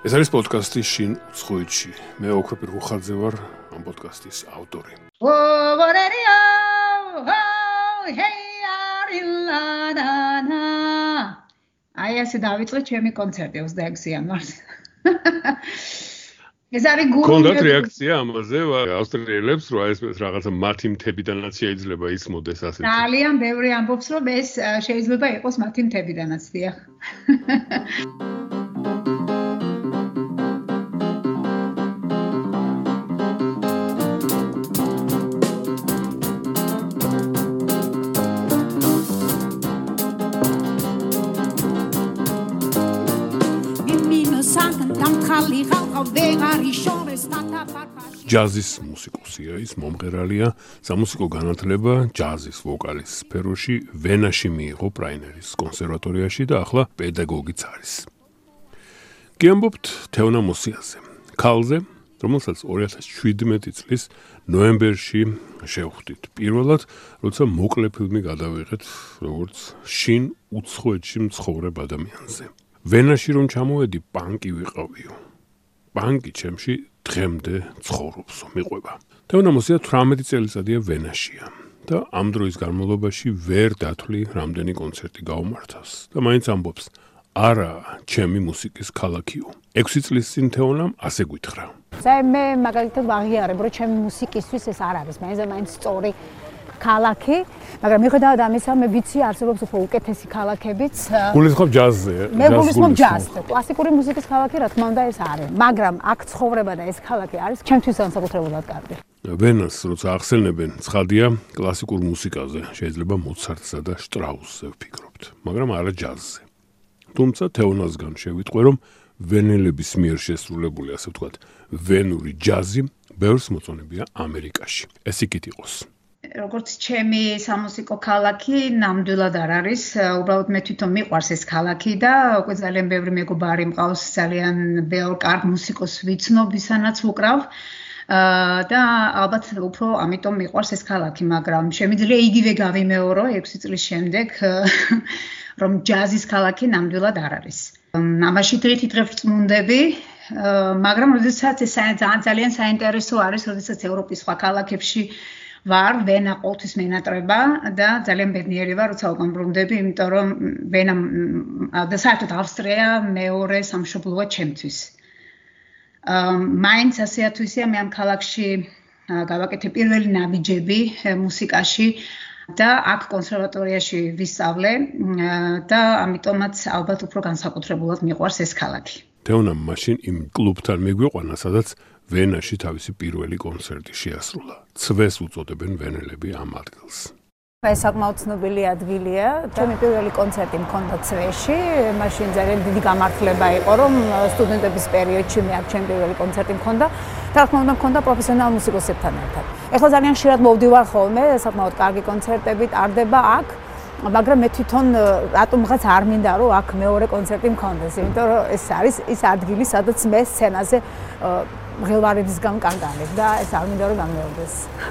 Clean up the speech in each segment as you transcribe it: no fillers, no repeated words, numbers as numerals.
ეს არის პოდკასტი შინ უცხოეთში. მე ოქრო პირღუხაძე ვარ ამ პოდკასტის ავტორი. აი ასე დავიწყე ჩემი კონცერტი 26 იანვარს. ეს არის გურუ. კონდათ რეაქცია ამაზე ავსტრიელებს, რომ ეს რაღაცა მათი მთებიდანაც შეიძლება ისმოდეს ასეთი. ძალიან ბევრი ამბობს, რომ ეს შეიძლება იყოს მათი მთებიდანაც, დიახ. ჯაზის მუსიკოსია, ის მომღერალია, სამუსიკო განათლება ჯაზის ვოკალის სფეროში ვენაში მიიღო პრაინერის კონსერვატორიაში და ახლა პედაგოგიც არის. გიამბობთ თეონა მოსიაზე, ქალზე, რომელსაც 2017 წლის ნოემბერში შევხვდით. პირველად, როცა მოკლე ფილმი გადავიღეთ, როგორც შინ უცხოეთში მცხოვრებ ადამიანზე. ვენაში რომ ჩამოვედი, პანკი ვიყავიო. პანკი ჩემში დღემდე ცხოვრობსო, მიყვება. თეონა მოსია 18 წელიწადია ვენაშია და ამ დროის განმავლობაში ვერ დათვლი რამდენი კონცერტი გაუმართავს და მაინც ამბობს, არა, ჩემი მუსიკის ქალაქიო. 6 წლის წინ თეონამ ასე გითხრა. მე მაგალითად ვაღიარებ, რომ ჩემი მუსიკისთვის ეს არ არის, მაინც სწორი ქალაქი, მაგრამ მიუხედავად ამისა, მე ვიცი არსებობს უფრო უკეთესი ქალაქებიც. გულისხმობ ჯაზზე. მე გულისხმობ ჯაზზე. კლასიკური მუსიკის ქალაქი, რა თქმა უნდა, ეს არის. მაგრამ აქ ცხოვრება და ეს ქალაქი არის ჩემთვის განსაკუთრებულად კარგი. ვენას, როცა ახსენებენ, ცხადია კლასიკურ მუსიკაზე, შეიძლება მოცარტსა და შტრაუსზე ვფიქრობთ, მაგრამ არა ჯაზზე. თუმცა თეონასგან შევიტყვე, რომ ვენელების მიერ შესრულებული, ასე ვთქვათ, ვენური ჯაზი ბევრს მოწონებია ამერიკაში. ეს იქით იყოს. როგორც ჩემი სამუსიკო ქალაქი ნამდვილად არ არის, უბრალოდ მე თვითონ მიყვარს ეს ქალაქი და უკვე ძალიან ბევრი მეგობარი მყავს, ძალიან ბევრ კარგ მუსიკოს ვიცნობ, ვისანაც ვუკრავ და ალბათ უფრო ამიტომ მიყვარს ეს ქალაქი, მაგრამ შემიძლია იგივე გავიმეორო 6 წლის შემდეგ, რომ ჯაზის ქალაქი ნამდვილად არ არის. ამაში დღით წმუნდები, მაგრამ როდესაც ეს ძალიან საინტერესო არის, როდესაც ევროპის სხვა ქალაქებში ვარ, ვენა ყოველთვის მენატრება და ძალიან ბედნიერი ვარ, როცა უკამბრუნდები, იმიტომ რომ ვენა და საერთოდ ავსტრია მეორე სამშობლოა ჩემთვის. მაინც ასეა თუ ისეა, მე ამ ქალაქში გავაკეთე პირველი ნაბიჯები მუსიკაში და აქ კონსერვატორიაში ვისწავლე და ამიტომაც ალბათ უფრო განსაკუთრებულად მიყვარს ეს ქალაქი. თეონამ მაშინ იმ კლუბთან მიგვიყვანა, სადაც ვენაში თავისი პირველი კონცერტი შეასრულა. ცვეს უწოდებენ ვენელები ამ ადგილს. ეს საკმაოდ ცნობილი ადგილია. ჩემი პირველი კონცერტი მქონდა ცვეში. მაშინ ძალიან დიდი გამართლება იყო, რომ სტუდენტების პერიოდში მე აქ ჩემი პირველი კონცერტი მქონდა. რა თქმა უნდა, მქონდა პროფესიონალ მუსიკოსებთან ერთად. ეხლა ძალიან ხშირად მოვდივარ ხოლმე, საკმაოდ კარგი კონცერტები ტარდება აქ. მაგრამ მე თვითონ რატომღაც არ მინდა რომ აქ მეორე კონცერტი მქონდეს, იმიტომ რომ ეს არის ის ადგილი, სადაც მე სცენაზე ღელვარებისგან კანკანებ და ეს არ მინდა რომ გამეორდეს.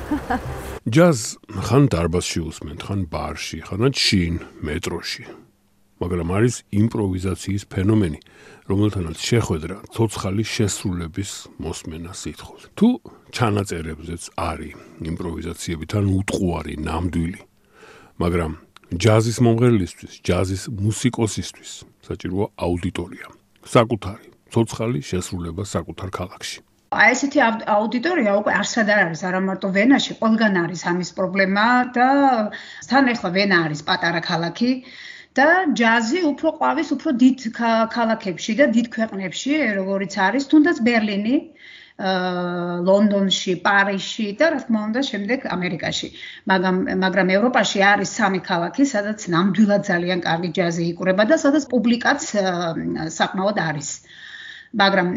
ჯაზ ხან დარბაზში უსმენთ, ხან ბარში, ხანაც შინ მეტროში. მაგრამ არის იმპროვიზაციის ფენომენი, რომელთანაც შეხვედრა ცოცხალი შესრულების მოსმენა სითხოს. თუ ჩანაწერებზეც არის იმპროვიზაციები თან უტყუარი, ნამდვილი, მაგრამ ჯაზის მომღერლისთვის, ჯაზის მუსიკოსისთვის საჭიროა აუდიტორია, საკუთარი, ცოცხალი შესრულება საკუთარ ქალაქში. აი ესეთი აუდიტორია უკვე არსად არ არის, არა მარტო ვენაში, ყველგან არის ამის პრობლემა და თან ახლა ვენა არის პატარა ქალაქი და ჯაზი უფრო ყვავის უფრო დიდ ქალაქებში და დიდ ქვეყნებში, როგორიც არის, თუნდაც ბერლინი, ლონდონში, პარიზში და რა თქმა უნდა შემდეგ ამერიკაში. მაგრამ ევროპაში არის 3 ქალაქი, სადაც ნამდვილად ძალიან კარგი ჯაზი იკვრება და სადაც პუბლიკაც საკმაოდ არის. მაგრამ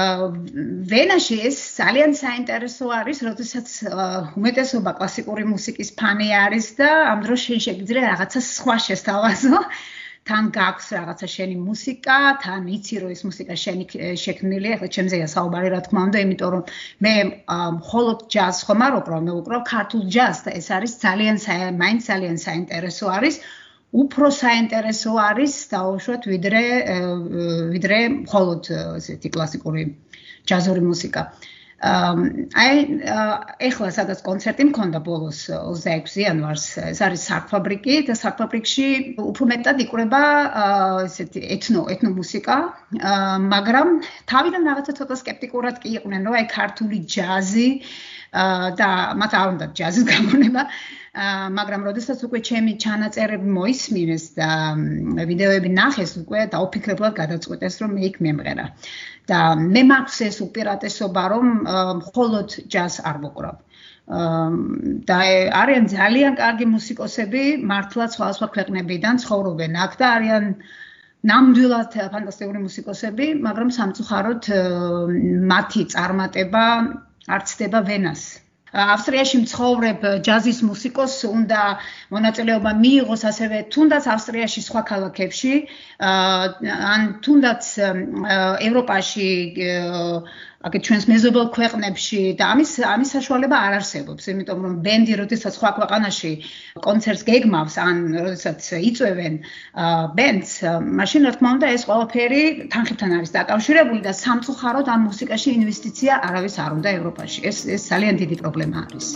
ვენაში ეს ძალიან საინტერესო არის, როდესაც უმეტესობა კლასიკური მუსიკის ფანი არის და ამ დროს შენ შეგიძლია რაღაცა სხვა შესთავაზო. თან გაქვს რაღაცა შენი მუსიკა, თან იცი რომ ეს მუსიკა შენი შექმნილია, ახლა ჩემზეა საუბარი რა თქმა უნდა, იმიტომ რომ მე მხოლოდ ჯაზს ხომ არ ვუკრავ, მე ვუკრავ ქართულ ჯაზს და ეს არის ძალიან საინტერესო არის. უფრო საინტერესო არის დაუშვათ ვიდრე მხოლოდ ესეთი კლასიკური ჯაზური მუსიკა. ეხლა სადაც კონცერტი მქონდა ბოლოს 26 იანვარს, ეს არის სარკფაბრიკი და სარკფაბრიკში უფრო მეტად იკვრება ესეთი ეთნო მუსიკა, მაგრამ თავიდან რაღაცა ცოტა სკეპტიკურად კი იყვნენ, რომ აი ქართული ჯაზი და მათ არ უნდა ჯაზის გამონება, მაგრამ როდესაც უკვე ჩემი ჩანაწერები მოისმინეს და ვიდეოები ნახეს, უკვე დაუფიქრებლად გადაწყვეტეს, რომ მე იქ მემღერა. და მე მაქვს ეს უპირატესობა, რომ მხოლოდ ჯაზს არ ვუკრავ. და არიან ძალიან კარგი მუსიკოსები, მართლა სხვა ქვეყნებიდან ცხოვრობენ აქ და არიან ნამდვილად ფანტასტიკური მუსიკოსები, მაგრამ სამწუხაროდ მათი წარმატება არ ცდება ვენას. ავსტრიაში მცხოვრებ ჯაზის მუსიკოსს უნდა მონაწილეობა მიიღოს ასევე თუნდაც ავსტრიაში სხვა ქალაქებში ან თუნდაც ევროპაში აქეთ ჩვენს მეზობელ ქვეყნებში და ამის საშუალება არ არსებობს, იმიტომ რომ ბენდი როდესაც სხვა ქვეყანაში კონცერტს გეგმავს ან როდესაც იწვევენ ბენდს, მაშინ რა თქმა უნდა ეს ყველაფერი თანხებთან არის დაკავშირებული და სამწუხაროდ ამ მუსიკაში ინვესტიცია არავის არ უნდა ევროპაში. ეს ძალიან დიდი პრობლემა არის.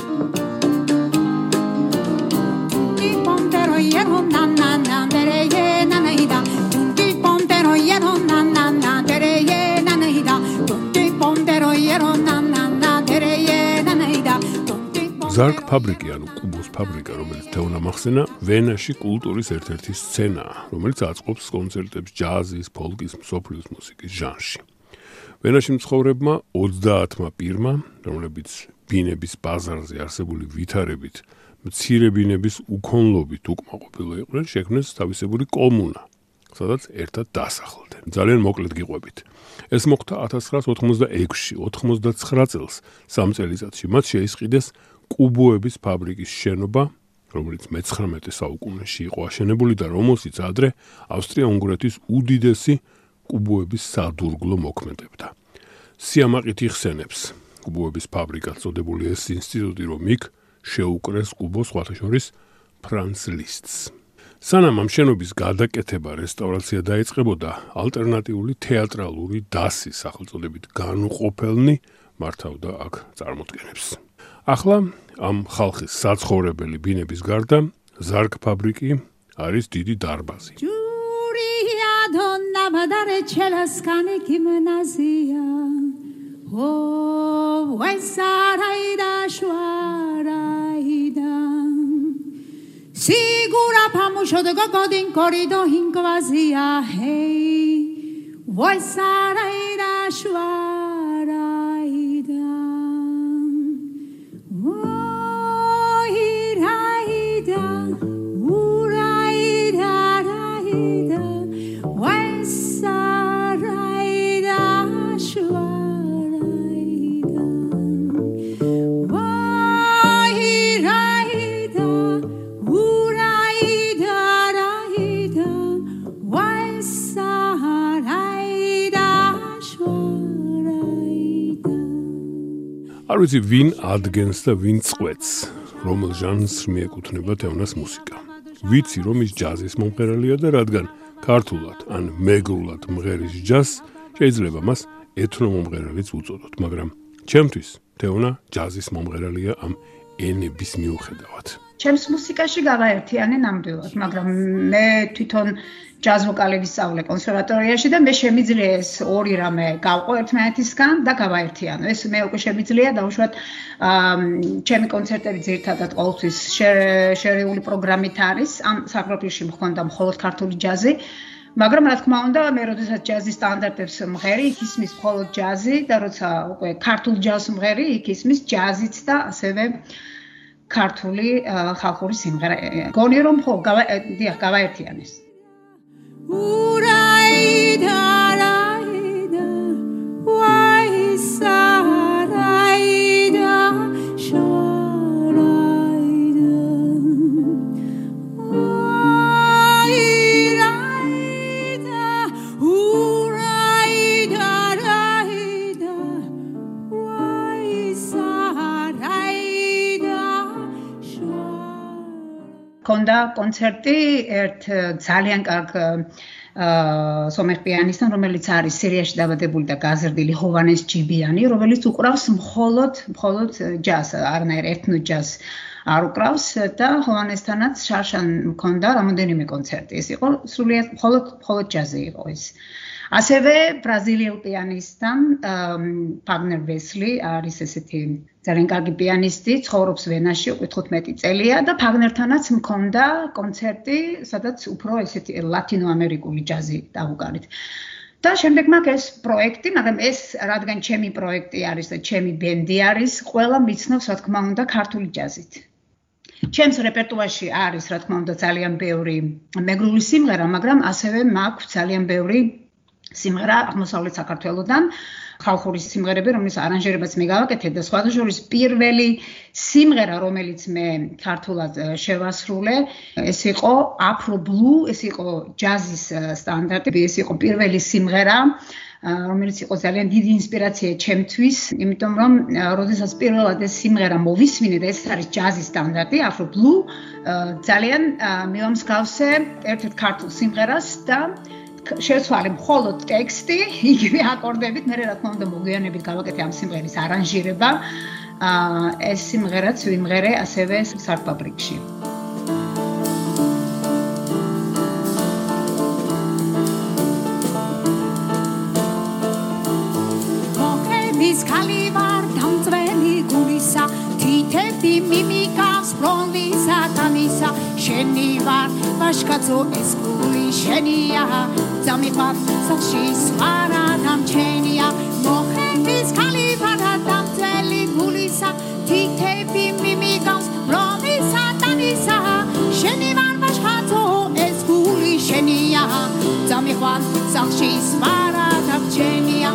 ზარკ ფაბრიკი, ანუ კუბოს ფაბრიკა, რომელიც თეონა მახსენა, ვენაში კულტურის ერთ-ერთი სცენაა, რომელიც აწყობს კონცერტებს ჯაზის, ფოლკის, მსოფლიოს მუსიკის ჟანრში. ვენაში მცხოვრებმა 30 პირმა, რომლებიც ბინების ბაზარზე არსებული ვითარებით, მცირე ბინების უქონლობით უკმაყოფილო იყვნენ, შექმნეს თავისებური კომუნა, სადაც ერთად დასახლდნენ. ძალიან მოკლედ გიყვებით. ეს მოხდა 1986-ში, 99 წელს, 3 წელიწადში მათ შეისყიდეს კუბოების ფაბრიკის შენობა, რომელიც მე-19 საუკუნეში იყო აშენებული და რომელშიც ადრე ავსტრია-უნგრეთის უდიდესი კუბოების სადურგლო მოქმედებდა. სიამაყით იხსენებს კუბოების ფაბრიკად წოდებული ეს ინსტიტუტი, რომ იქ შეუკრეს კუბოს სხვათა შორის ფრანც ლისტს. სანამ ამ შენობის გადაკეთება, რესტავრაცია დაიწყებოდა, ალტერნატიული თეატრალური დასის სახელწოდებით განუყოფელნი მართავდა აქ წარმოდგენებს. ახლა ამ ხალხის საცხოვრებელი ბინების გარდა ზარკ ფაბრიკი არის დიდი დარბაზი. Sigura pamusho de godin corrido hinquazia hey voi saraida shwaraida iraida uraida raida voi saraida shwaraida არ ვიცი ვინ ადგენს და ვინ წყვეტს, რომელ ჟანრს მიეკუთვნება თეონას მუსიკა. ვიცი რომ ის ჯაზის მომღერალია და რადგან ქართულად ან მეგრულად მღერის ჯაზს შეიძლება მას ეთნო მომღერალიც უწოდოთ, მაგრამ ჩემთვის თეონა ჯაზის მომღერალია ამ ენების მიუხედავად. ჩემს მუსიკაში გავაერთიანე ნამდვილად, მაგრამ მე თვითონ ჯაზ ვოკალების სწავლე კონსერვატორიაში და მე შემიძლია ეს ორი რამე გავყო ერთმანეთისგან და გავაერთიანო. ეს მე უკვე შემიძლია დაუშვათ ჩემი კონცერტები ძირითადად ყოველთვის შერეული პროგრამით არის. ამ საგრაფში მქონდა მხოლოდ ქართული ჯაზი, მაგრამ რა თქმა უნდა, მე როდესაც ჯაზის სტანდარტებს მღერი, იქ ისმის მხოლოდ ჯაზი და როცა უკვე ქართულ ჯაზს მღერი, იქ ისმის ჯაზიც და ასევე ქართული ხალხური სიმღერა. გონი რომ ხო გავაერთიანეს. Uraida raida waisa raida sharaida uraida raida waisa raida მქონდა კონცერტი ერთ ძალიან კარგ სომეხ პიანისტთან, რომელიც არის სირიაში დაბადებული და გაზრდილი ჰოვანეს ჯიბიანი, რომელიც უყრავს მხოლოდ ჯაზს, არანაირ ეთნო ჯაზს არ უკრავს და ჰოვანესთანაც შარშან მქონდა რამოდენიმე კონცერტი. ეს იყო სრულიად მხოლოდ ჯაზი იყო ეს. ასევე ბრაზილიელ პიანისტთან პაგნერ ვესლი არის ესეთი ძალიან კარგი პიანისტი, ცხოვრობს ვენაში უკვე 15 წელია და პაგნერთანაც მქონდა კონცერტი, სადაც უფრო ესეთი ლათინოამერიკული ჯაზი დავუკარით. და შემდეგ მაქვს ეს პროექტი, მაგრამ ეს რადგან ჩემი პროექტი არის და ჩემი ბენდი არის, ყველა მიცნობს რა თქმა უნდა ქართული ჯაზით. ჩემს რეპერტუარში არის რა თქმა უნდა ძალიან ბევრი მეგრული სიმღერა, მაგრამ ასევე მაქვს ძალიან ბევრი სიმღერა აღმოსავლეთ საქართველოდან, ხალხური სიმღერები, რომლის არანჟირებაც მე გავაკეთე და სხვათა შორის პირველი სიმღერა, რომელიც მე ქართულად შევასრულე, ეს იყო Afro Blue, ეს იყო ჯაზის სტანდარტი, ეს იყო პირველი სიმღერა, რომელიც იყო ძალიან დიდი ინსპირაცია ჩემთვის, იმიტომ რომ როდესაც პირველად ეს სიმღერა მოვისმინე და ეს არის ჯაზის სტანდარტი, Afro Blue, ძალიან მივამსგავსე ერთ-ერთ ქართულ სიმღერას და შევცვალე მხოლოდ ტექსტი, იგივე აკორდებით, მე რა თქმა უნდა მოგვიანებით გავაკეთე ამ სიმღერის არანჟირება. ეს სიმღერაც ვიმღერე ასევე სარტფაბრიკში. მოხების ხალი ვარ დამწვენი გულისა, თითები მიმიკავს ბროლისა თანისა, შენი ვარ ვაშკაცო ეს გული შენია, დამიყვარ სახში სხვა დამჩენია. მოხების ხალი ვარ დამწვენი გულისა, თითები მიმიკავს ბროლისა თანისა, შენი ვარ ვაშკაცო ეს გული შენია, დამიყვარ სახში სხვა დამჩენია.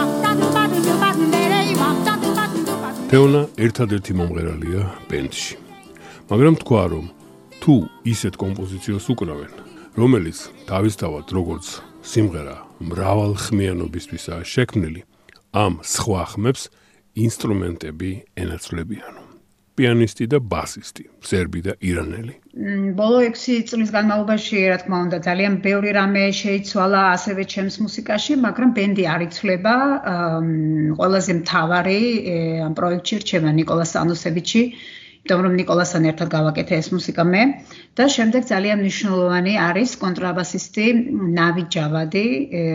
თეონა ერთადერთი მომღერალია ბენდში. მაგრამ თქვა რომ თუ ისეთ კომპოზიციას უკრავენ, რომელიც თავისთავად როგორც სიმღერა მრავალხმიანობისთვისაა შექმნილი, ამ სხვა ხმებს ინსტრუმენტები ენაცვლებიანო. პიანისტი და ბასისტი, სერბი და ირანელი. ბოლო 6 წლის განმავლობაში, რა თქმა უნდა, ძალიან ბევრი რამე შეიცვალა ასევე ჩემს მუსიკაში, მაგრამ ბენდი არ იცვლება. ყველაზე მთავარი ამ პროექტში რჩება ნიკოლას სტანოსევიჩი, იმიტომ რომ ნიკოლასთან ერთად გავაკეთე ეს მუსიკა მე და შემდეგ ძალიან მნიშვნელოვანი არის კონტრაბასისტი ნავი ჯავადი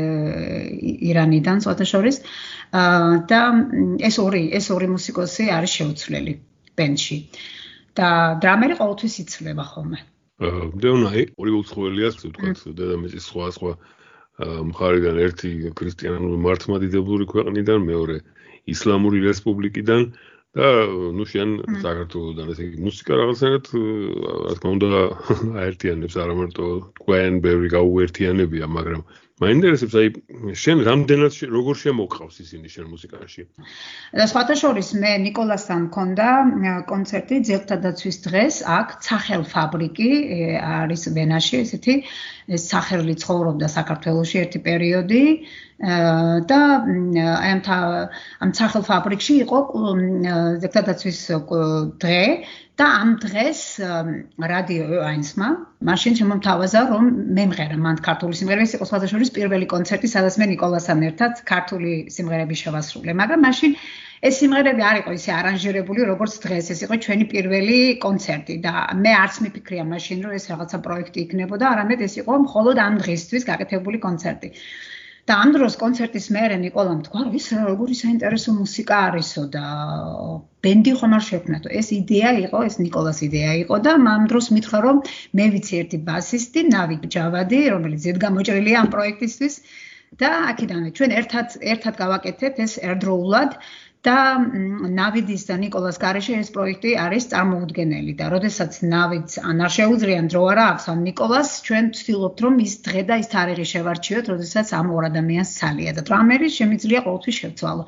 ირანიდან სხვათა შორის და ეს ორი მუსიკოსი არის შეუცვლელი ბენდში. და დრამერი ყოველთვის იცვლება ხოლმე. დეონა ორი უცხოელია, ვთქვათ, დედამიწის სხვა მხარიდან, ერთი ქრისტიანული მართლმადიდებლური ქვეყნიდან, მეორე ისლამური რესპუბლიკიდან და შენ საქართველოსდან, ესე იგი მუსიკა რაღაცნაირად, რა თქმა უნდა, აერთიანებს, არა მარტო თქვენ ბევრი გაუერთიანებია, მაგრამ მაინტერესებს, აი, შენ რამდენად როგორ შემოყავს ისინი შენ მუსიკაში? და სხვათა შორის მე ნიკოლასთან მქონდა კონცერტი ძეგლთა დაცვის დღეს, აქ ცახელ ფაბრიკი არის ვენაში, ესეთი სახელი ცხოვრობდა საქართველოში ერთი პერიოდი და აი ამ ცახელ ფაბრიკში იყო ძეგლთა დაცვის დღე და ამ დღეს რადიო ეინსმა მაშინ შემომთავაზა რომ მემღერა მან ქართული სიმღერები, ეს იყო სხვათა შორის პირველი კონცერტი, სადაც მე ნიკოლასთან ერთად ქართული სიმღერები შევასრულე, მაგრამ მაშინ ეს სიმღერები არ იყო ისე არანჟირებული როგორც დღეს, ეს იყო ჩვენი პირველი კონცერტი და მე არც მიფიქრია მაშინ რომ ეს რაღაცა პროექტი იქნებოდა, არამედ ეს იყო მხოლოდ ამ დღისთვის გაკეთებული კონცერტი. და ამ დროს კონცერტის მერე ნიკოლამ თქვა, ის როგორი საინტერესო მუსიკა არისო და ბენდი ხომ არ შექმნათო. ეს იდეა იყო, ეს ნიკოლას იდეა იყო და ამ დროს მითხრა რომ მე ვიცი ერთი ბასისტი, ნავი ჯავადი, რომელიც ზედგამოჭრილია ამ პროექტისთვის და აქედანვე ჩვენ ერთად გავაკეთეთ ეს ერთდროულად და ნავიდის და ნიკოლას გარეშე ეს პროექტი არის წარმოუდგენელი და როდესაც ნავიდს ან არ შეუძლია დრო არა აქვს ან ნიკოლას ჩვენ ვცდილობთ რომ ის დღე და ის თარიღი შევარჩიოთ, როდესაც ამ ორ ადამიანს ცალია და დრამერი შემიძლია ყოველთვის შევცვალო.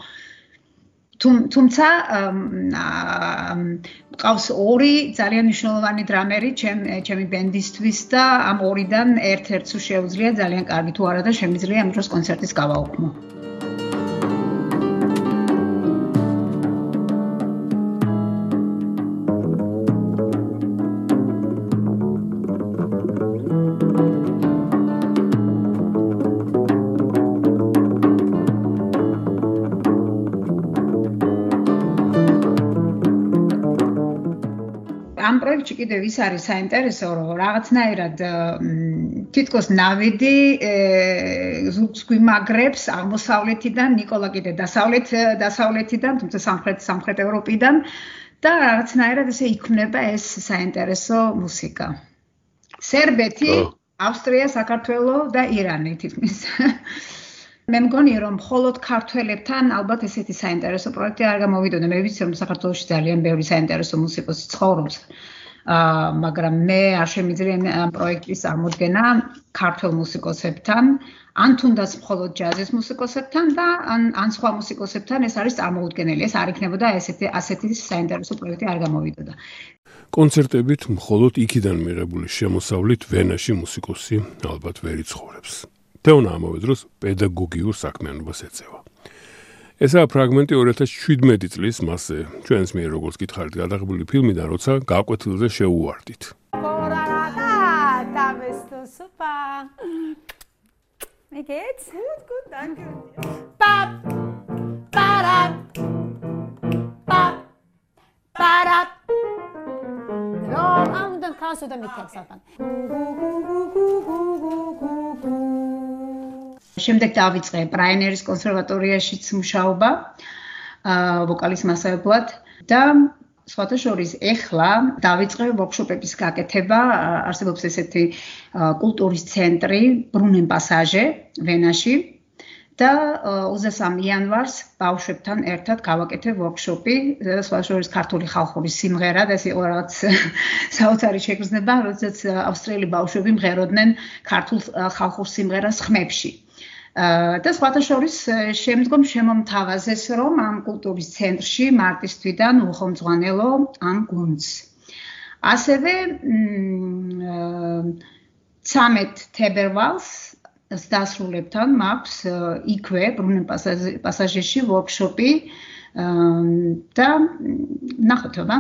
თუმცა ყავს ორი ძალიან მნიშვნელოვანი დრამერი ჩემი ბენდისთვის და ამ ორიდან ერთ-ერთს შეუძლია ძალიან კარგი თუ არა და შემიძლია ამ დროს კონცერტის გავაუქმო. ამ პროექტში კიდევ ის არის საინტერესო, რომ რაღაცნაირად თითქოს ნავიდი ზურგს გვიმაგრებს აღმოსავლეთიდან, ნიკოლა კიდე დასავლეთიდან, თუმცა სამხრეთ ევროპიდან და რაღაცნაირად ესე იქმნება ეს საინტერესო მუსიკა. სერბეთი, ავსტრია, საქართველო და ირანი თითქმის. მე მგონი რომ მხოლოდ ქართველებთან ალბათ ესეთი საინტერესო პროექტი არ გამოვიდოდა. მე ვიცი რომ საქართველოში ძალიან ბევრი საინტერესო მუსიკოსი ცხოვრობს. მაგრამ მე არ შემიძლია ამ პროექტის წარმოდგენა ქართულ მუსიკოსებთან, ან თუნდაც მხოლოდ ჯაზის მუსიკოსებთან და ან სხვა მუსიკოსებთან ეს არის წარმოუდგენელი. ეს არ იქნებოდა ასეთი საინტერესო პროექტი არ გამოვიდოდა. კონცერტებით მხოლოდ იქიდან მიღებული შემოსავლით ვენაში მუსიკოსი ალბათ ვერ იცხოვრებს. თეონა ამავე დროს პედაგოგიურ საქმიანობას ეწევა. ესაა ფრაგმენტი 2017 წლის მასზე ჩვენს მიერ როგორც გითხარით გადაღებული ფილმიდან, როცა გაკვეთილზე შეუვარდით. Wie geht's? Gut, danke. Dann kannst du damit Text anfangen. შემდეგ დავიწყე ბრაინერის კონსერვატორიაშიც მუშაობა ვოკალის მასწავლებლად და სხვათა შორის ეხლა დავიწყე ვორქშოპების გაკეთება. არსებობს ესეთი კულტურის ცენტრი ბრუნენ პასაჟე ვენაში და 23 იანვარს ბავშვებთან ერთად გავაკეთებ ვორქშოპი, სხვათა შორის ქართული ხალხური სიმღერა და ეს იყო რაღაც საოცარი შეგრძნება, როდესაც ავსტრიელი ბავშვები მღეროდნენ ქართულ ხალხურ სიმღერას ხმებში. და სხვათა შორის შემდგომ შემომთავაზეს, რომ ამ კულტურის ცენტრში მარტის თვიდან უხელმძღვანელო ამ გუნდს. ასევე 13 თებერვალს დასრულებთან მაქვს იქვე ბრუნენ პასაჟეში ვორქშოპი და ნახოთობა.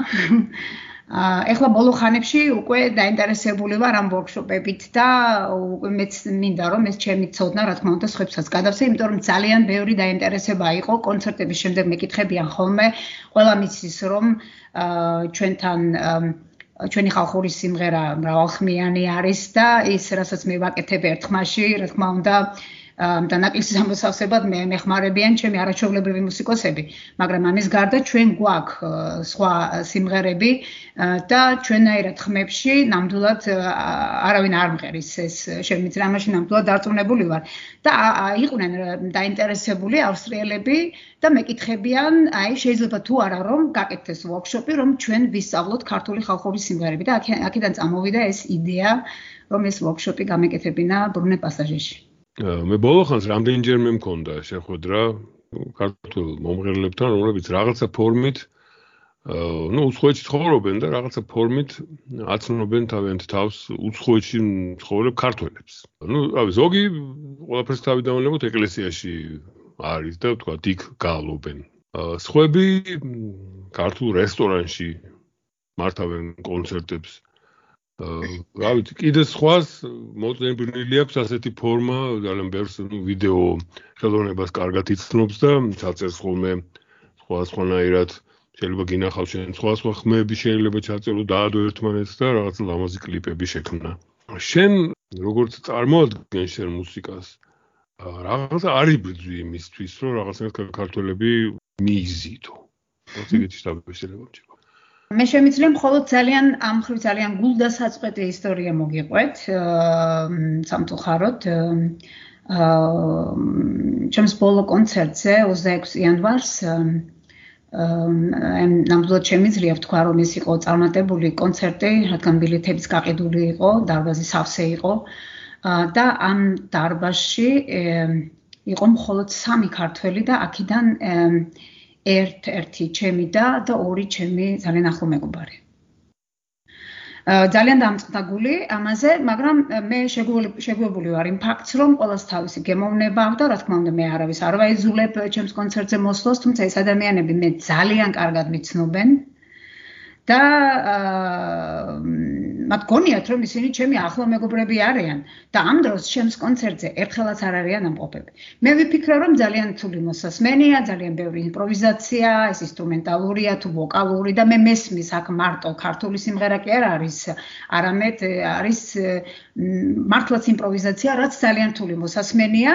ეხლა ბოლო ხანებში უკვე დაინტერესებული ვარ ამ ვორქშოპებით და უკვე მეც მინდა რომ ეს ჩემი ცოდნა რა თქმა უნდა სხვებსაც გადავსე, იმიტომ რომ ძალიან ბევრი დაინტერესება იყო კონცერტების შემდეგ მეკითხებიან ხოლმე, ყველა მიცის რომ ჩვენთან ჩვენი ხალხური სიმღერა მრავალხმიანი არის და ის რასაც მე ვაკეთებ ერთხმაში, რა თქმა უნდა და ნაკლისის ამოსავსებად მე მეხმარებიან ჩემი არაჩვეულებრივი მუსიკოსები, მაგრამ ამის გარდა ჩვენ გვაქვს სხვა სიმღერები და ჩვენაირად ხმებში ნამდვილად არავინ არ მღერის, ეს შემიძლია ამაში ნამდვილად დარწმუნებული ვარ და იყვნენ დაინტერესებული ავსტრიელები და მეკითხებიან, აი შეიძლება თუ არა რომ გაკეთდეს ვორქშოპი, რომ ჩვენ ვისწავლოთ ქართული ხალხური სიმღერები და აქედან წამოვიდა ეს იდეა, რომ ეს ვორქშოპი გამეკეთებინა ბრუნენ პასაჟეში. მე ბოლო ხანს რამდენჯერმე მქონდა შეხვედრა ქართულ მომღერლებთან, რომლებიც რაღაცა ფორმით უცხოეთში ცხოვრობენ და რაღაცა ფორმით აცნობენ თავიანთ თავს უცხოეთში ცხოვრებ ქართველებს. ზოგი ყველაფერს თავიდანვლებოთ ეკლესიაში არის და თქვა იქ გალობენ. სხვები ქართულ რესტორანში მართავენ კონცერტებს. რავით, კიდე სხვას მოწენილი აქვს ასეთი ფორმა, ძალიან ბევრს ვიდეო ხელოვნებას კარგად იცნობს და ჩაწერს ხოლმე სხვანაირად, შეიძლება გინახავს შენ სხვა ხმები შეიძლება ჩაწერო დაადო ერთმანეთს და რაღაც ლამაზი კლიპები შექმნა. შენ როგორც წარმოადგენ შენ მუსიკას, რაღაცა არ იბრძვი იმისთვის, რომ რაღაცნაირად ქართველები მიიზიდო. როდესაც შეიძლება მე შემიძლია მხოლოდ ამ ხრივ ძალიან გულდასაწყვეტი ისტორია მოგიყვეთ, სამწუხაროდ. ჩემს ბოლო კონცერტზე 26 იანვარს ნამდვილად შემიძლია ვთქვა, რომ ეს იყო წარმატებული კონცერტი, რადგან ბილეთებიც გაყიდული იყო, დარბაზი სავსე იყო და ამ დარბაზში იყო მხოლოდ 3 ქართველი და აქედან ერთი ჩემი და ორი ჩემი ძალიან ახლო მეგობარი. ძალიან დამწყდაგული ამაზე, მაგრამ მე შეგვებული ვარ იმ ფაქტს, რომ ყველას თავისი გემოვნება აქვს და რა თქმა უნდა მე არავის არ ვაიზულებ ჩემს კონცერტზე მოსვლას, თუმცა ეს ადამიანები მე ძალიან კარგად ვიცნობენ და მათ გონიათ რომ ისინი ჩემი ახლო მეგობრები არიან და ამ დროს ჩემს კონცერტზე ერთხელაც არ არიან ამყოფები. მე ვიფიქრე რომ ძალიან რთული მოსასმენია, ძალიან ბევრი იმპროვიზაცია, ეს ინსტრუმენტალურია თუ ვოკალური და მე მესმის აქ მარტო ქართული სიმღერა კი არ არის, არამედ არის მართლაც იმპროვიზაცია, რაც ძალიან რთული მოსასმენია.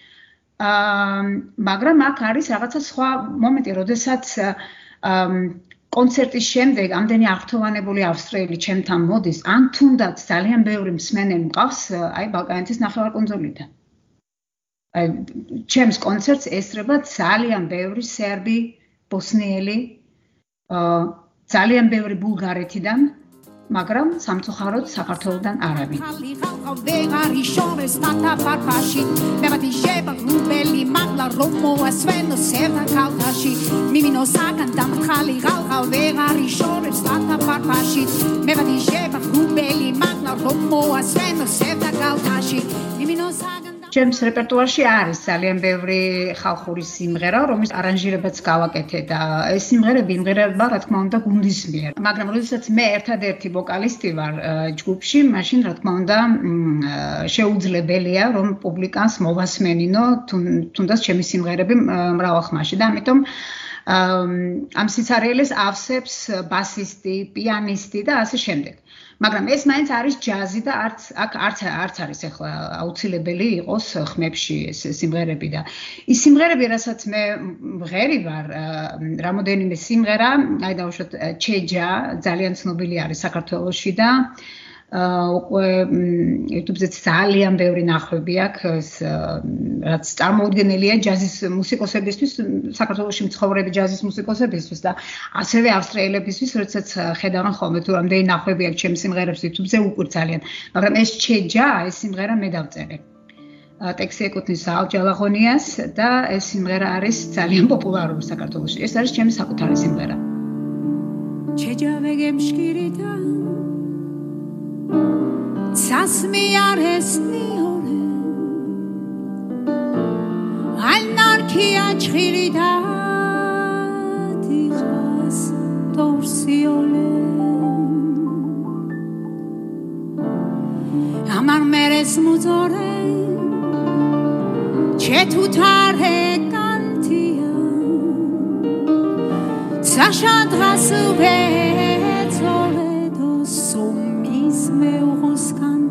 მაგრამ აქ არის რაღაცა სხვა მომენტი, როდესაც კონცერტის შემდეგ ამდენი აღფრთოვანებული ავსტრიელი ჩემთან მოდის, ან თუნდაც ძალიან ბევრი მსმენელი მყავს, აი ბალკანეთის ნახევარკუნძულიდან. აი ჩემს კონცერტს ესწრება ძალიან ბევრი სერბი, ბოსნიელი, ძალიან ბევრი ბულგარეთიდან, მაგრამ სამწუხაროდ საქართველოდან არავინ. ჩემს რეპერტუარში არის ძალიან ბევრი ხალხური სიმღერა, რომლის არანჟირებაც გავაკეთე და ეს სიმღერები იმღერება, რა თქმა უნდა, გუნდის მიერ. მაგრამ როდესაც მე ერთადერთი ვოკალისტი ვარ ჯგუფში, მაშინ რა თქმა უნდა, შეუძლებელია, რომ პუბლიკას მოვასმენინო, თუნდაც ჩემი სიმღერები მრავალ ხმაში და ამიტომ ამ სიცარიელეს ავსებს ბასისტი, პიანისტი და ასე შემდეგ. მაგრამ ეს მაინც არის ჯაზი და არც არის ახლა აუცილებელი იყოს ხმებში ეს სიმღერები და ის სიმღერები, რასაც მე მღერი ვარ, რამოდენიმე სიმღერა, აი დავუშვათ ჩეჯა, ძალიან ცნობილი არის საქართველოში და უკვე YouTube-ზე ძალიან ბევრი ნახვები აქვს, რაც წარმოუდგენელია ჯაზის მუსიკოსებისთვის, საქართველოში მცხოვრები ჯაზის მუსიკოსებისთვის და ასევე ავსტრიელებისთვის, როდესაც ხედავენ ხოლმე თუ რამდენი ნახვები აქვს ჩემს სიმღერებს YouTube-ზე, უკვე ძალიან. მაგრამ ეს ჩეჯა, ეს სიმღერა მე დავწერე. ტექსტი ეკუთვნის საალ ჯალაღონიას და ეს სიმღერა არის ძალიან პოპულარული საქართველოში. ეს არის ჩემი საკუთარი სიმღერა. ჩეჯა ვეგემშკირიდა სასმიარეს ნიორე ანარქია ჩხირიდა თიხას ტორსიოლე ამარ მერეს მუძორე ჩეთუთარე კანთია საშადღას ვეცოლე დო სუმის მეუღოს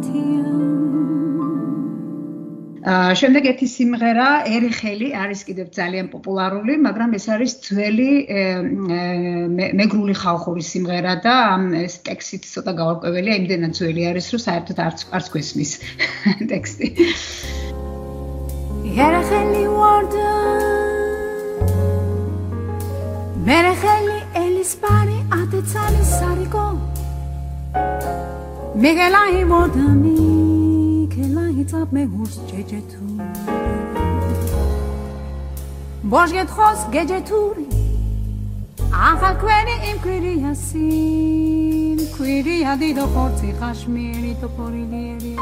შემდეგ ერთი სიმღერა ერიხელი არის კიდევ ძალიან პოპულარული, მაგრამ ეს არის ძველი მეგრული ხალხური სიმღერა და ეს ტექსტიც ცოტა გავარკვეველია, იმდენად ძველი არის, რომ საერთოდ არც გვესმის ტექსტი. ერიხელი ვარდა მერეხელი ელისპარი ატეცალი სარიკო მეგელაი მოდამი It's me hus jejetu Bożget khos gejeturi Aha kwene im kwiriasin Kwiriadi do porti khashmiri to porilieri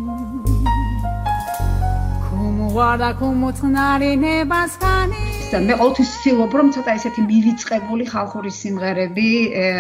Kumu wada kumu tnari nebaskani მე ყოველთვის ვცდილობ რომ ცოტა ესეთი მივიწყებული ხალხური სიმღერები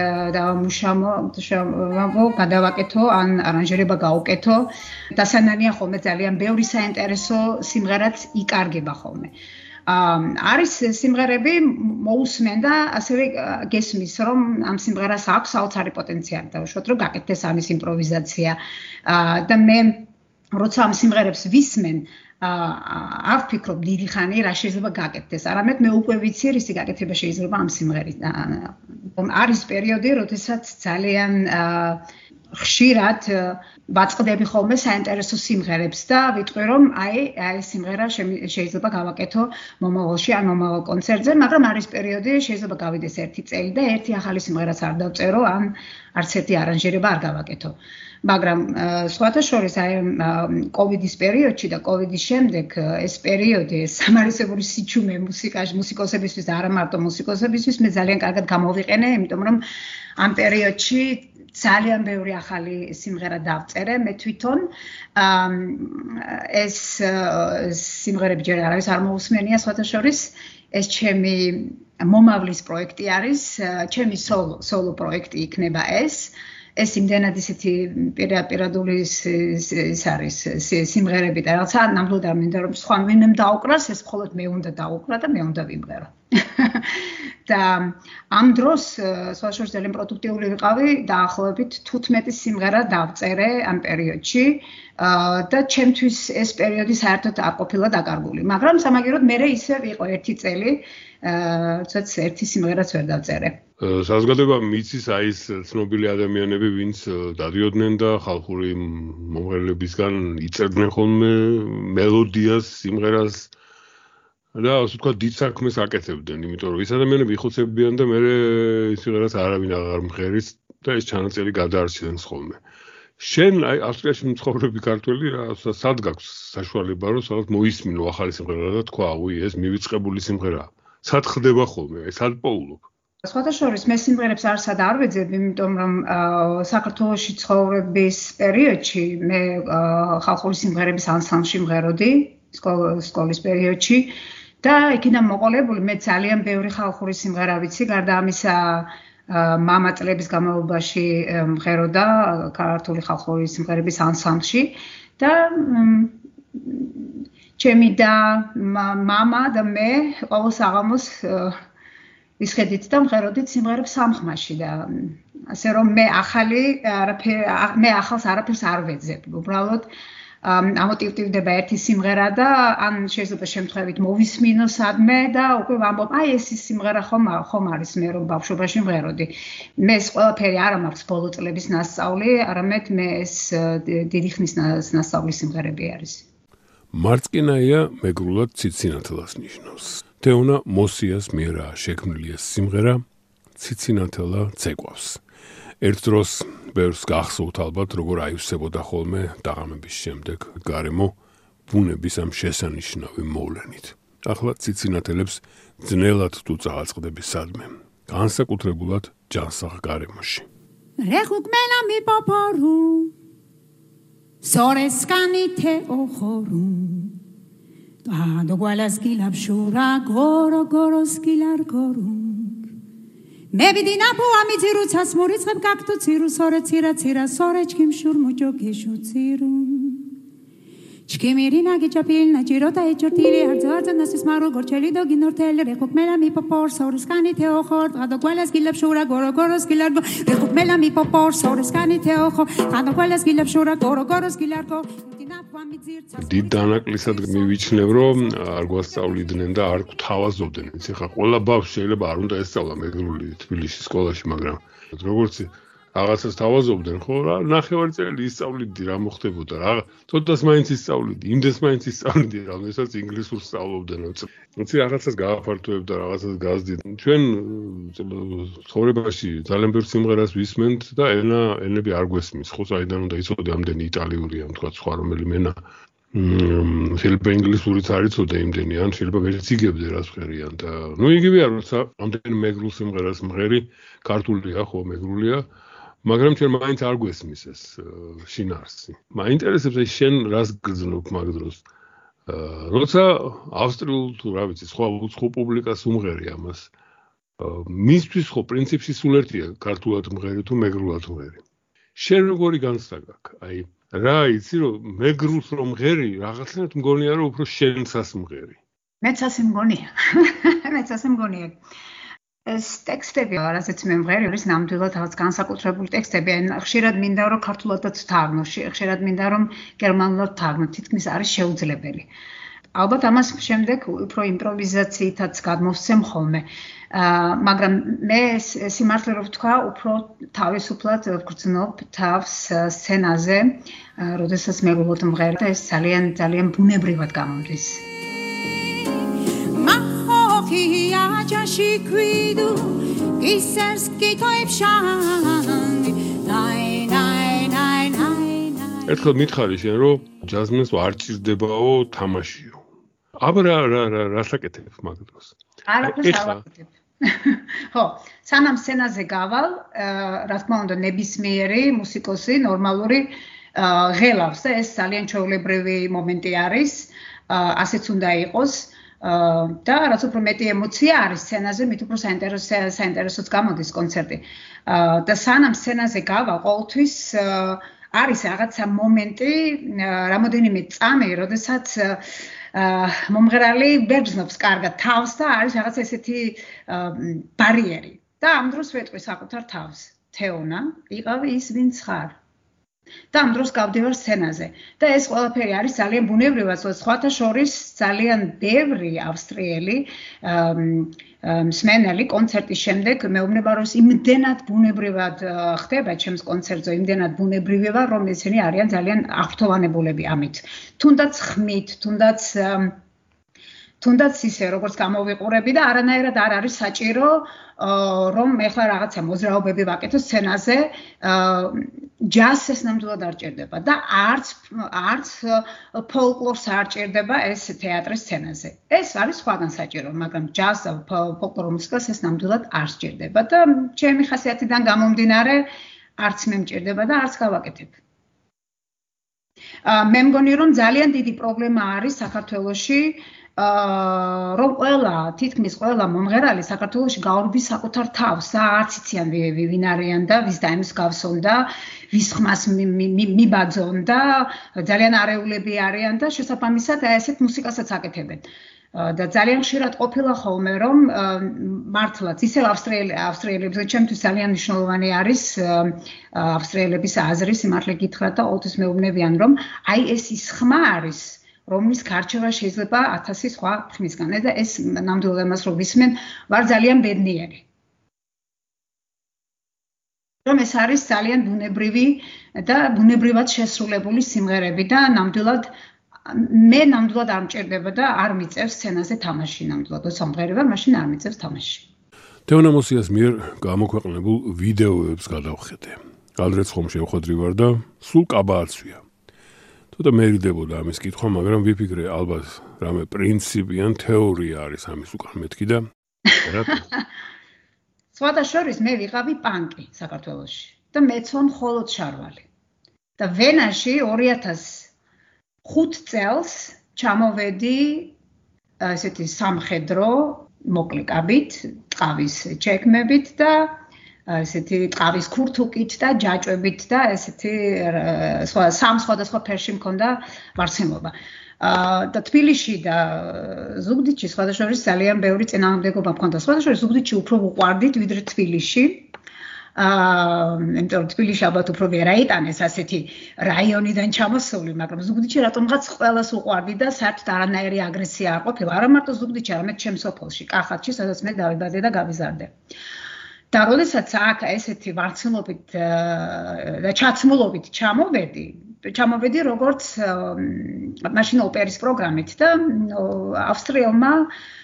დავამუშავო, გადავაკეთო, ან არანჟირება გავუკეთო. დასანანია ხოლმე ძალიან ბევრი საინტერესო სიმღერაც იკარგება ხოლმე. არის სიმღერები მოусმენ და ასევე გესმის რომ ამ სიმღერას აქვს საოცარი პოტენციალი დავუშვათ რომ გაკეთდეს ამის იმპროვიზაცია და მე როცა ამ სიმღერებს ვისმენ არ ვფიქრობ დიდი ხანი რა შეიძლება გაკეთდეს. არამედ მე უკვე ვიცი რისი გაკეთება შეიძლება ამ სიმღერით. არის პერიოდი, როდესაც ძალიან ხშირად ვაწყდები ხოლმე საინტერესო სიმღერებს და ვიტყვი რომ აი სიმღერა შეიძლება გავაკეთო მომავალში ან მომავალ კონცერტზე, მაგრამ არის პერიოდი, შეიძლება გავიდეს 1 წელი და ერთი ახალი სიმღერაც არ დავწერო, ან არც ერთი არანჟირება არ გავაკეთო. მაგრამ სხვათა შორის აი კოვიდის პერიოდში და კოვიდის შემდეგ ეს პერიოდი სამარისებური სიჩუმე მუსიკოსებისთვის და არა მარტო მუსიკოსებისთვის მე ძალიან კარგად გამოვიყენე, იმიტომ რომ ამ პერიოდში ძალიან ბევრი ახალი სიმღერა დავწერე მე თვითონ ეს სიმღერები ჯერ არავის არ მოусმენია სხვათა შორის ეს ჩემი მომავლის პროექტი არის ჩემი სოლო პროექტი იქნება ეს ეს იმდენად ისეთი პირადული ის არის სიმღერები და რაღაცა ნამდვილად არ მინდა რომ სხვა ვინმე დაუკრას, ეს მხოლოდ მე უნდა დაუკრა და მე უნდა ვიმღერო. და ამ დროს სხვაშორის ძალიან პროდუქტიული ვიყავი, დაახლოებით 15 სიმღერა დავწერე ამ პერიოდში და ჩემთვის ეს პერიოდი საერთოდ არ ყოფილა დაკარგული, მაგრამ სამაგიეროდ მე ისევ იყო 1 წელი, თორსა ერთი სიმღერაც ვერ დავწერე. საზოგადოება მიცის აი ეს ცნობილი ადამიანები, ვინც დადიოდნენ და ხალხური მომღერლებისგან იწერდნენ ხოლმე მელოდიას, სიმღერას და ასე ვთქვათ, დიდ საქმეს აკეთებდნენ, იმიტომ რომ ეს ადამიანები იხოცებიან და მე სიმღერას არავინ აღარ მღერის და ეს ჩანაწერი გადაარჩენს ხოლმე. შენ აი ავსტრიაში მცხოვრები ქართველი სად გაქვს საშუალება რომ სადაც მოისმინო ახალი სიმღერა და თქვა, უი, ეს მივიწყებული სიმღერაა. სად ხდება ხოლმე, სად პოულობ? სხვადასხვა მე სიმღერებს არსად არ ვეძებ, იმიტომ რომ საქართველოში ცხოვრების პერიოდში მე ხალხური სიმღერების ანსამბლში მღეროდი, სკოლის პერიოდში და იქიდან მოყოლებული მე ძალიან ბევრი ხალხური სიმღერა ვიცი, გარდა ამისა მამა წლების განმავლობაში მღეროდა ქართული ხალხური სიმღერების ანსამბლში და ჩემი და მამა და მე ყოველ საღამოს ისხედით და მღეროდით სიმღერებს სამხმაში და ასე რომ მე ახალს არაფერს არ ვეძებ. უბრალოდ ამოტივტივდება ერთი სიმღერა და ან შეიძლება შემთხვევით მოვისმინო სადმე და უკვე ვამბობ, აი ეს ის სიმღერა ხომ არის მე რომ ბავშვობაში მღეროდი. მე ეს ყველაფერი არ მაქვს ბოლო წლების ნასწავლი, არამედ მე ეს დიდი ხნის ნასწავლის სიმღერები არის. მარწკინაია მეგრულად ციცინათელას ნიშნავს. თეონა მოსიას მიერაა შექმნილი ეს სიმღერა ციცინათელა ცეკვავს. ერთ დროს ბევრს გახსოვთ ალბათ, როგორ აივსებოდა ხოლმე დაღამების შემდეგ გარემო ბუნების ამ შესანიშნავი მოვლენით. ახლა ციცინათელებს ძნელად თუ წააწყდები სადმე, განსაკუთრებულად ჯანსაღ გარემოში. რეხუკმენა მიპოპორუ სორესკანი თეოხორუ და გვალასკილაბ შურა გორო გოროსკილარ გორუ მე ვიდინა პუამი ძირუცას მურიცხებ გაქტუ ცირუ სორე ცირა ცირა სორე ჩქიმ შურ მოჯოგეშუ ცირუ ჩქიმირინა გიჭაპილნა ჯიროტა ეჭორტილი არძარძა ნასის მარო გორჩელი დო გინორთელი რეხუკმელა მიპოპორ სორესკანი თეოხორ და გვალასკილაბ შურა გორო გოროსკილარ გორუ რეხუკმელა მიპოპორ სორესკანი თეოხორ და გვალასკილაბ შურა გორო გოროსკილარ გორუ დიდ დანაკლისად მივიჩნევ, რომ არ გვასწავლიდნენ და არ გვთავაზობდნენ. იცი ხა, ყველა ბავშვს შეიძლება არ უნდა ესწავლა მეგრული თბილისის სკოლაში, მაგრამ როგორც რაღაცას თავაზობდნენ, ხო, რა ნახევარი წელი ისწავლიდი რა მოხდებოდა, რა ცოტას მაინც ისწავლიდი, იმდეს მაინც ისწავლიდი, რამოდესაც ინგლისურს სწავლობდნენ. იცი რაღაცას გააფართოებ და რაღაცას გაზდით. ჩვენ ცხოვრებაში ძალიან ბევრ სიმღერას ვისმენთ და ენები არ გვესმის, ხო, საიდან უნდა იცოდე ამდენი იტალიური, ამ თქვა სხვა რომელიმე ენა. შეიძლება ინგლისურიც არ იცოდე იმდენი, ან შეიძლება ვერც იგებდე რას მღერიან და ნუ იგივეა, როცა ამდენი მეგრულ სიმღერას მღერი, ქართულია, ხო, მეგრულია. მაგრამ ჩვენ მაინც არ გვესმის ეს შინაარსი. მაინტერესებს აი შენ რას გრძნობ მაგ დროს. როცა ავსტრიულ თუ რა ვიცი, სხვა პუბლიკას უმღერი ამას. მისთვის ხო პრინციპში სულ ერთია ქართულად მღერი თუ მეგრულად მღერი. შენ როგორი განცდა გაქვს? აი რა იცი რომ მეგრულს რომ მღერი, რაღაცნაირად მგონია რომ უფრო შენც ასმღერი. მეც ასე მგონია. ეს ტექსტები, რასაც მე მღერი, არის ნამდვილად რაღაც განსაკუთრებული ტექსტები. ხშირად მინდა რომ ქართულადაც თარგმნო, ხშირად მინდა რომ გერმანულად თარგმნო, თითქმის არის შეუძლებელი. ალბათ ამას შემდეგ უფრო იმპროვიზაციითაც გადმოვსცემ ხოლმე. მაგრამ მე სიმართლე რომ ვთქვა, უფრო თავისუფლად ვგრძნობ თავს სცენაზე, როდესაც მეგრულად მღერი და ეს ძალიან ბუნებრივად გამომდის. Jashi kvidu iserski toipshani nai ერთხელ მითხარი შენ რომ ჯაზმენს არ ჭირდებაო თამაშიო. აბა რა საკეთებ მაგ დროს? არაფერს არ ვაკეთებ. ხო, სანამ სცენაზე გავალ, რა თქმა უნდა, ნებისმიერი მუსიკოსი ნორმალური ღელავს და ეს ძალიან ჩვეულებრივი მომენტი არის, ასეც უნდა იყოს. და რაც უფრო მეტი ემოცია არის სცენაზე, მით უფრო საინტერესოც გამოდის კონცერტი. და სანამ სცენაზე გავა, ყოველთვის არის რაღაცა მომენტი, რამოდენიმე წამი, როდესაც მომღერალი ვერ გრძნობს კარგად თავს და არის რაღაც ესეთი ბარიერი. და ამ დროს ვეტყვი საკუთარ თავს, თეონა, იყავი ის, ვინც ხარ. და ამ დროს გავდივარ სცენაზე. და ეს ყველაფერი არის ძალიან ბუნებრივად, სხვათა შორის ძალიან ბევრი ავსტრიელი მსმენელი კონცერტის შემდეგ მეუბნება, რომ იმდენად ბუნებრივად ხდება ჩემს კონცერტზე, იმდენად ბუნებრივი ვარ, რომ ესენი არიან ძალიან აღფრთოვანებულები ამით. თუნდაც ხმით, თუნდაც ისე, როგორც გამოვიყურები და არანაირად არ არის საჭირო, რომ ეხლა რაღაცა მოძრაობები ვაკეთო სცენაზე, ჯაზს ნამდვილად არ ჭირდება და არც ფოლკლორს არ ჭირდება ეს თეატრის სცენაზე. ეს არის სხვაგან საჭირო, მაგრამ ჯაზს და ფოლკლორ მუსიკას ეს ნამდვილად არ სჭირდება და ჩემი ხასიათიდან გამომდინარე არც მე მჭირდება და არც გავაკეთებ. მე მგონი, რომ ძალიან დიდი პრობლემა არის საქართველოში, რომ თითქმის ყველა მომღერალი საქართველოში გაურბის საკუთარ თავს და არც იციან ვინ არიან და ვის დაემსგავსონ და ვის ხმას მიბაძონ და ძალიან არეულები არიან და შესაბამისად ესეთ მუსიკასაც აკეთებენ. და ძალიან ხშირად ყოფილა ხოლმე, რომ მართლაც ისევ ავსტრიელებზე ჩემთვის ძალიან მნიშვნელოვანი არის ავსტრიელების აზრი, სიმართლე გითხრათ და ყოველთვის მეუბნებიან, რომ აი ეს ის ხმა არის, რომლის გარჩევა შეიძლება 1000 სხვა ხმისგან და ეს ნამდვილად მას რო ვისმენ, ვარ ძალიან ბედნიერი. რომ ეს არის ძალიან ბუნებრივი და ბუნებრივად შესრულებული სიმღერები და ნამდვილად არ მჭირდება და არ მიწევს სცენაზე თამაში ნამდვილად. ო სამღერი ვარ, მაშინ არ მიწევს თამაში. თეონა მოსიას მიერ გამოქვეყნებულ ვიდეოებს გადავხედე. კადრეც ხომ შევხვედრი ვარ და სულ კაბა არცვია. და მერიდებოდა ამის კითხვა, მაგრამ ვიფიქრე, ალბათ რამე პრინციპი ან თეორია არის ამის უკან მეთქი და სხვათა შორის მე ვიყავი პანკი საქართველოში და მეცვალ მხოლოდ შარვალი. და ვენაში 2005 წელს ჩამოვედი ესეთი სამხედრო მოკლიკაბით, ტყავის ჩეკმებით და ესეთი ტყავის ქურთუკით და ჯაჭვებით და ესეთი სხვადასხვა ფერში მქონდა ვარცხნილობა. და თბილისში და ზუგდიდში სხვათა შორის ძალიან ბევრი წინააღმდეგობა მქონდა. სხვათა შორის ზუგდიდში უფრო უყვარდით ვიდრე თბილისში. იმიტომ რომ თბილისში ალბათ უფრო ვერ აიტანეს ასეთი რაიონიდან ჩამოსული, მაგრამ ზუგდიდში რატომღაც ყველას უყვარდი და საერთოდ არანაირი აგრესია არ ყოფილა. არა მარტო ზუგდიდში, არამედ ჩემს სოფელში, კახეთში, სადაც მე დავიბადე და გავიზარდე. და როდესაც აქ ესეთი ვარცხნილობით და ჩაცმულობით ჩამოვედი როგორც მაშინ ოპერის პროგრამით და ავსტრიელმა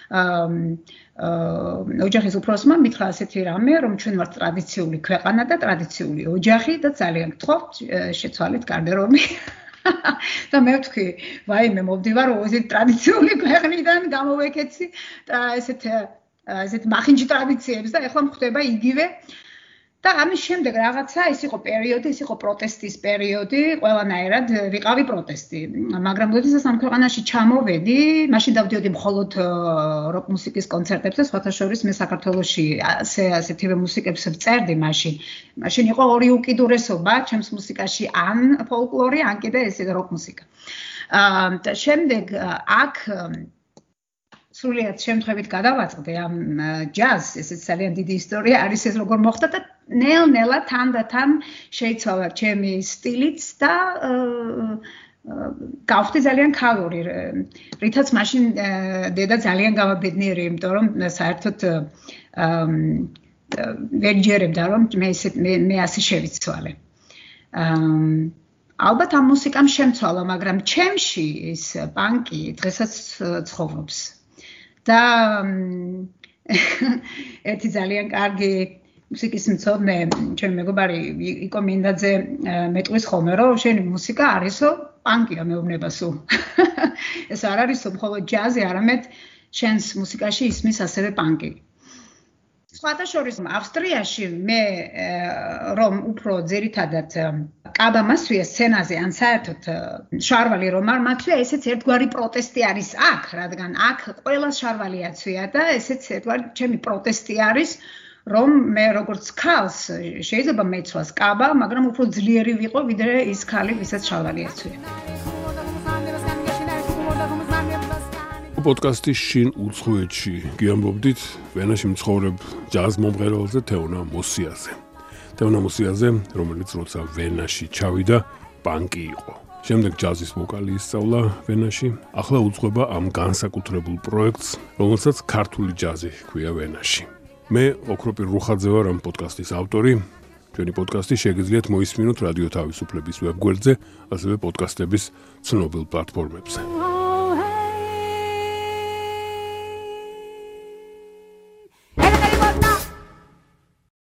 ოჯახის უფროსმა მითხრა ასეთი რამე, რომ ჩვენ ვართ ტრადიციული ქვეყანა და ტრადიციული ოჯახი და ძალიან გთხოვთ შეცვალეთ გარდერობი. და მე ვთქვი, ვაიმე, მოვდივარ ოზით ტრადიციული ქვეყნიდან გამოვეკეცი და ესეთ მახინჯი ტრადიციებს და ეხლა მხდება იგივე. და ამის შემდეგ რაღაცა ეს იყო პერიოდი, ეს იყო პროტესტის პერიოდი, ყველანაირად ვიყავი პროტესტი. მაგრამ როდესაც ამ ქვეყანაში ჩამოვედი, მაშინ დავდიოდი მხოლოდ როკ მუსიკის კონცერტებზე, სხვათა შორის მე საქართველოში ასეთივე მუსიკებს ვწერდი მაშინ. მაშინ იყო ორი უკიდურესობა ჩემს მუსიკაში, ან ფოლკლორი, ან კიდე ეს როკ მუსიკა. და შემდეგ აქ სრულიად შემთხვევით გადავაწყდი ამ ჯაზს, ესეც ძალიან დიდი ისტორია არის ეს როგორ მოხდა და ნელ-ნელა თან შეიცვალა ჩემი სტილიც და გავხდი ძალიან ქალური, რითაც მაშინ დედა ძალიან გავაბედნიერი, იმიტომ რომ საერთოდ ვერ ჯერებდა რომ მე ასე შევიცვალე. ალბათ ამ მუსიკამ შემცვალა, მაგრამ ჩემში ის პანკი დღესაც ცხოვრობს. და ერთი ძალიან კარგი მუსიკის მცოდნე, ჩემი მეგობარი იკო მინდაძე მეტყვის ხოლმე, რომ შენი მუსიკა არისო პანკია მეუბნება სულ. ეს არ არისო მხოლოდ ჯაზი, არამედ შენს მუსიკაში ისმის ასევე პანკი. სხვათა შორის ავსტრიაში მე რომ უფრო ძირითადად კაბა მასვია სცენაზე, ან საერთოდ შარვალი რომ არ მათვია, ესეც ერთგვარი პროტესტი არის აქ, რადგან აქ ყველა შარვალი აცვია და ესეც ერთგვარი ჩემი პროტესტი არის, რომ მე როგორც ქალს შეიძლება მეცვას კაბა, მაგრამ უფრო ძლიერი ვიყო, ვიდრე ის ქალი, ვისაც შარვალი აცვია. პოდკასტის შინ უცხოეთში გიამბობდით ვენაში მცხოვრებ ჯაზ მომღერალზე თეონა მოსიაზე. თეონა მოსიაზე, რომელიც როცა ვენაში ჩავიდა, პანკი იყო. შემდეგ ჯაზის ვოკალი ისწავლა ვენაში, ახლა უძღვება ამ განსაკუთრებულ პროექტს, რომელსაც ქართული ჯაზი ჰქვია ვენაში. მე ოქროპირ რუხაძე ვარ ამ პოდკასტის ავტორი. ჩვენი პოდკასტი შეგიძლიათ მოისმინოთ რადიო თავისუფლების ვებგვერდზე, ასევე პოდკასტების ცნობილ პლატფორმებზე.